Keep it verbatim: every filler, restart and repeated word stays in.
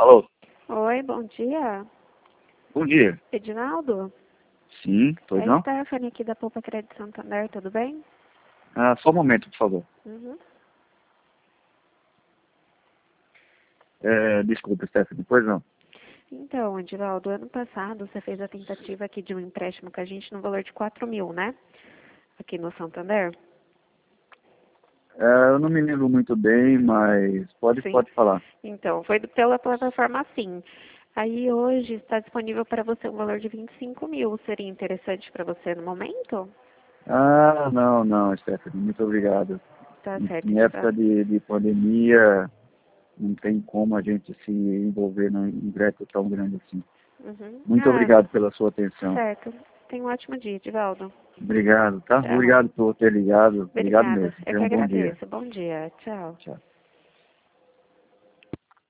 Alô? Oi, bom dia. Bom dia. Edinaldo? Sim, pois É não? Stephanie aqui da Poupa Crédito Santander, tudo bem? Ah, só um momento, por favor. Uhum. É, desculpa, Stephanie, pois não. Então, Edinaldo, ano passado você fez a tentativa aqui de um empréstimo com a gente no valor de quatro mil, né? Aqui no Santander. É, eu não me lembro muito bem, mas pode, Sim. pode falar. Então, foi do- pela plataforma Sim. Aí hoje está disponível para você um valor de vinte e cinco mil. Seria interessante para você no momento? Ah, não, não, Stephanie, muito obrigado. Tá Em, certo, em época Edinaldo. de, de pandemia, não tem como a gente se envolver num crédito tão grande assim. Uhum. Muito Ah, obrigado pela sua atenção. certo. Tenha um ótimo dia, Edinaldo. Obrigado, tá? Tchau. Obrigado por ter ligado. Obrigado Obrigada. mesmo. Eu Tenha que um bom dia. agradeço. Bom dia. Tchau. Tchau.